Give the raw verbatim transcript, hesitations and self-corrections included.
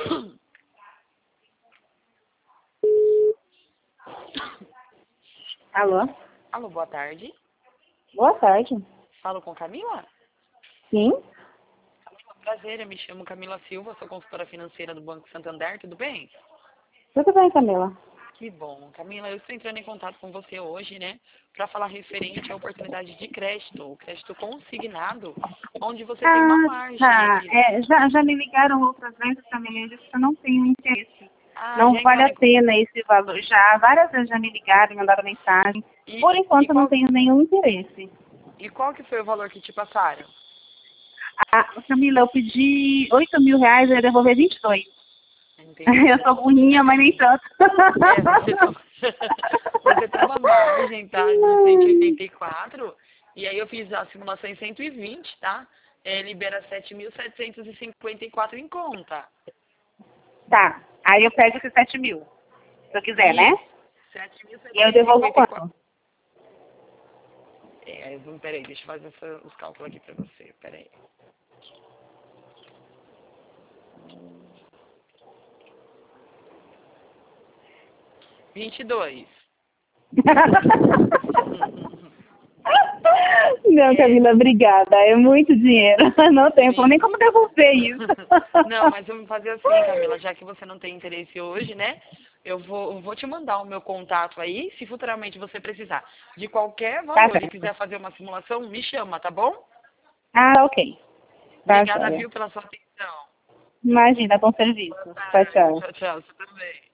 Alô? Alô, boa tarde. Boa tarde. Falo com Camila? Sim? Camila, prazer, eu me chamo Camila Silva, sou consultora financeira do Banco Santander, tudo bem? Tudo bem, Camila? Que bom. Camila, eu estou entrando em contato com você hoje, né, para falar referente à oportunidade de crédito, o crédito consignado, onde você tem uma Ah, margem tá. aqui. É, já, já me ligaram outras vezes também, eu disse que eu não tenho interesse. Ah, Não já vale entraram a pena esse valor. Já várias vezes já me ligaram, mandaram mensagem. em... E, Por e, enquanto eu não qual, tenho nenhum interesse. e qual que foi o valor que te passaram? Ah, Camila, eu pedi oito mil reais e ia devolver vinte e dois. Entendi. Eu sou burrinha, mas nem tanto. É, você tá... você tem uma margem, tá, de cento e oitenta e quatro, e aí eu fiz a simulação em cento e vinte, tá? É, libera sete mil setecentos e cinquenta e quatro em conta. Tá, aí eu pego esses sete mil, se eu quiser, né? Isso, sete mil E eu setecentos e devolvo cinquenta e quatro. quanto? É, vamos- peraí, deixa eu fazer essa- os cálculos aqui pra você, peraí. vinte e dois. Não, É, Camila, obrigada. É muito dinheiro. Não tenho nem sim. como devolver isso. Não, mas vamos fazer assim, Camila, já que você não tem interesse hoje, né? Eu vou, eu vou te mandar o meu contato aí, se futuramente você precisar de qualquer Tá valor e certo. quiser fazer uma simulação, me chama, tá bom? Ah, ok. Tá, Obrigada, joia. viu, pela sua atenção. Imagina, bom serviço. Boa Tchau, tarde. tchau. Tchau, tchau. Você também.